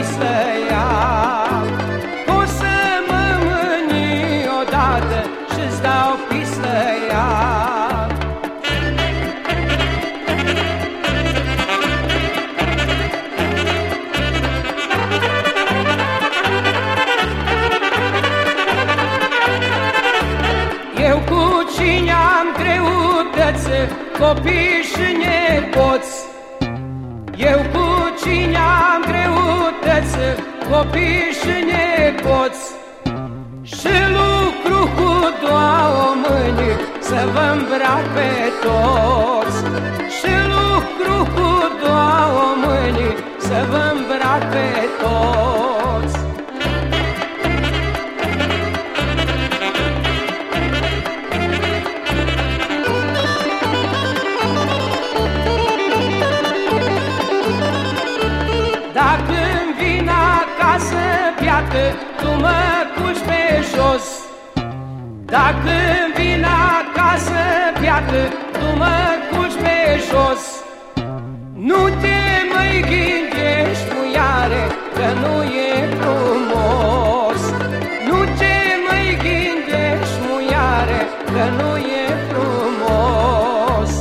pislăia. O să mă mâni odată și-ți dau pislăia. Eu cu cine am greutăți, copii și nepoți. Eu cu cine am greutăți, copii și nepoți. Și lucru cu două mâini să vă îmbrac pe toți. Și lucru cu două mâini să vă îmbrac pe toți. Dacă-mi vin acasă, piată, tu mă culci pe jos. Dacă-mi vin acasă, piată, tu mă culci pe jos. Nu te mai gândești, muiare, că nu e frumos. Nu te mai gândești, muiare, că nu e frumos.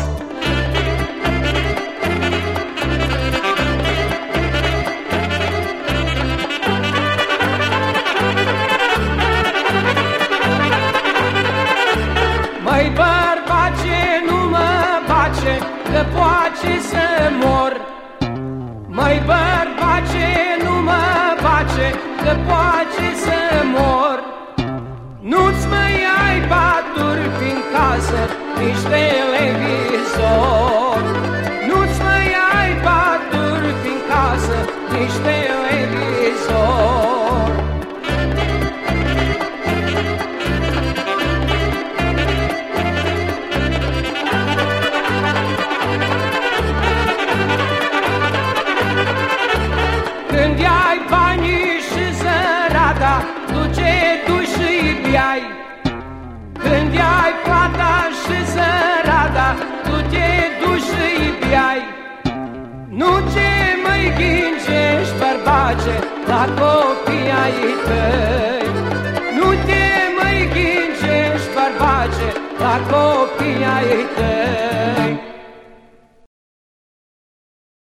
Măi bărbace, nu mă bace, că poate să mor. Măi bărbace, nu mă bace, că poate să mor. Nu-ți mai ai paturi prin casă, nici televizor. Nu-ți mai ai paturi prin casă, nici televizor. Când ai banii și zărada, tu ce duci și-i biai. Când ai plata și zărada, tu te duci și-i biai. Nu te mai gândești, bărbace, la copii ai tăi. Nu te mai gândești, bărbace, la copii ai tăi.